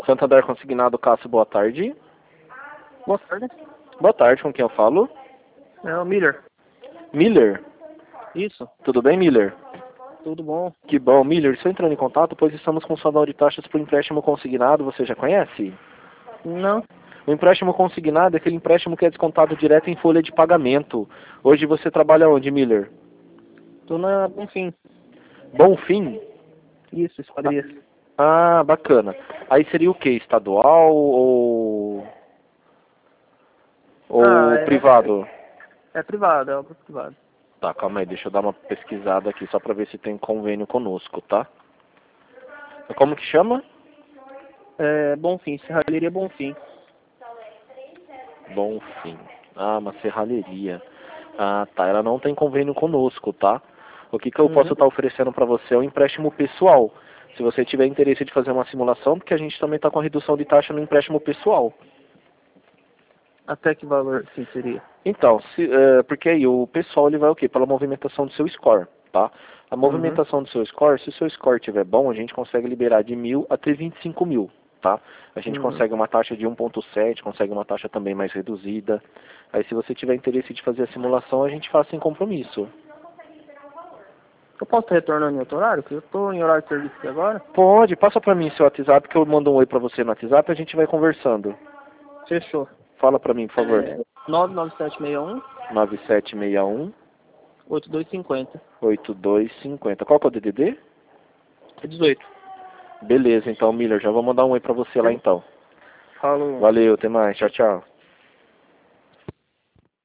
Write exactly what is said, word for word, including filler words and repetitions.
Santander Consignado Cássio, boa tarde. Boa tarde. Boa tarde, com quem eu falo? É o Miller. Miller? Isso. Tudo bem, Miller? Tudo bom? Que bom, Miller. Estou entrando em contato, pois estamos com sua de taxas para o empréstimo consignado, você já conhece? Não. O empréstimo consignado é aquele empréstimo que é descontado direto em folha de pagamento. Hoje você trabalha onde, Miller? Tô na Bonfim. Bonfim? Isso, Esquadrias. Ah, bacana. Aí seria o que? Estadual ou... ou Ah, é, privado? é privado, é obra privada. Tá, calma aí, deixa eu dar uma pesquisada aqui só para ver se tem convênio conosco, tá? Como que chama? É Bonfim, Serralheria Bonfim. Bonfim. Ah, uma serralheria. Ah, tá. Ela não tem convênio conosco, tá? O que que eu posso Uhum. estar oferecendo para você é um empréstimo pessoal. Se você tiver interesse de fazer uma simulação, porque a gente também está com a redução de taxa no empréstimo pessoal. Até que valor, sim, seria? Então, se, é, porque aí o pessoal ele vai o quê? Pela movimentação do seu score, tá? A Uhum. movimentação do seu score, se o seu score estiver bom, a gente consegue liberar de mil até vinte e cinco mil, tá? A gente Uhum. consegue uma taxa de um ponto sete, consegue uma taxa também mais reduzida. Aí se você tiver interesse de fazer a simulação, a gente faz sem compromisso. Eu posso estar retornando em outro horário? Porque eu tô em horário de serviço aqui agora. Pode, passa pra mim seu WhatsApp que eu mando um oi pra você no WhatsApp e a gente vai conversando. Fechou. Fala pra mim, por favor. É nove nove sete seis um, nove sete seis um, oito dois cinco zero. oito dois cinco zero. Qual que é o D D D? É dezoito. Beleza, então, Miller, já vou mandar um oi pra você lá então. Falou. Valeu, até mais. Tchau, tchau.